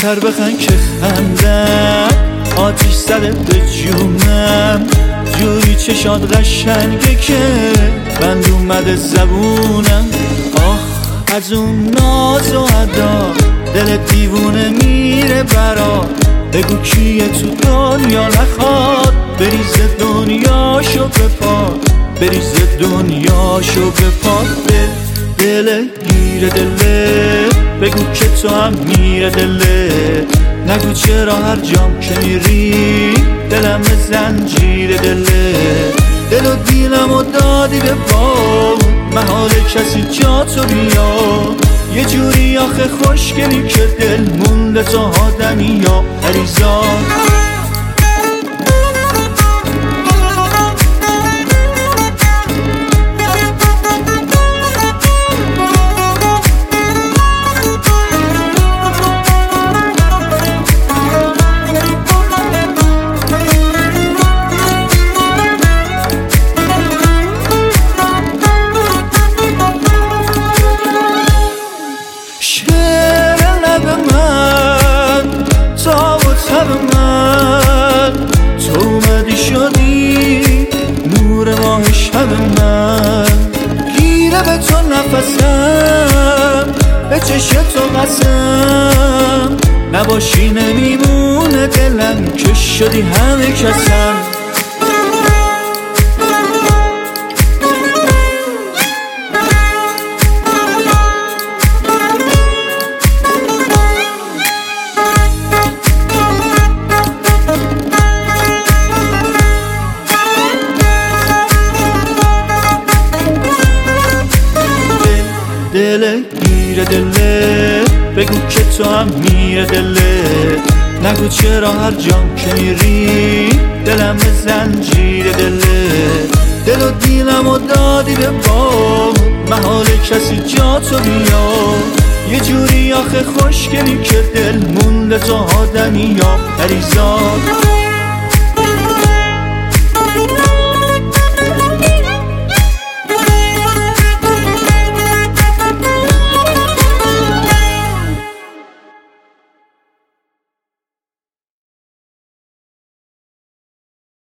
زودتر بخن که خندم آتیش زده به جونم، جوری چشاد قشنگه که بند اومده زبونم. آخ از اون ناز و ادا دل دیوونه میره برا، بگو کیه تو دنیا نخواد بریز دنیاشو بپاد، بریز دنیاشو بپاد. دل گیره دله، بگو که تو هم میره دله، نگو چرا هر جام که میری دلم به زنجیر دله. دل و دیلم و دادی به باد، محال کسی جا تو بیاد، یه جوری آخه خوشگلی که دل مونده تو آدمی یا پریزاد. تو اومدی شدی نور ماه شب من، گیره به تو نفسم به چشم تو قسم، نباشی نمیمونه دلم که شدی همه کسم. دل گیره دله، بگو که تو هم میره دله، نگو چرا هر جام که میری دلم به زنجیر دله. دل و دیلم و دادی به باد، محال کسی جا تو بیاد، یه جوری آخه خوشگلی که دل مونده تو آدمی یا پریزاد.